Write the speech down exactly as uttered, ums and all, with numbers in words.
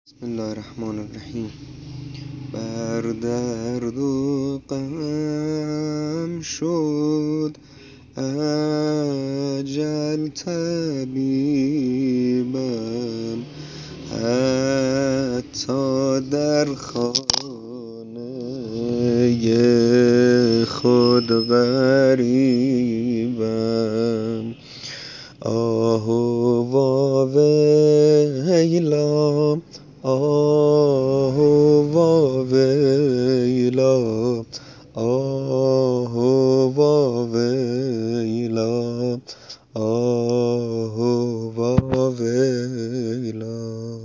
بسم الله الرحمن الرحیم. بر درد و غم شد اجل طبیبم، حتی در خانه خود غریبم.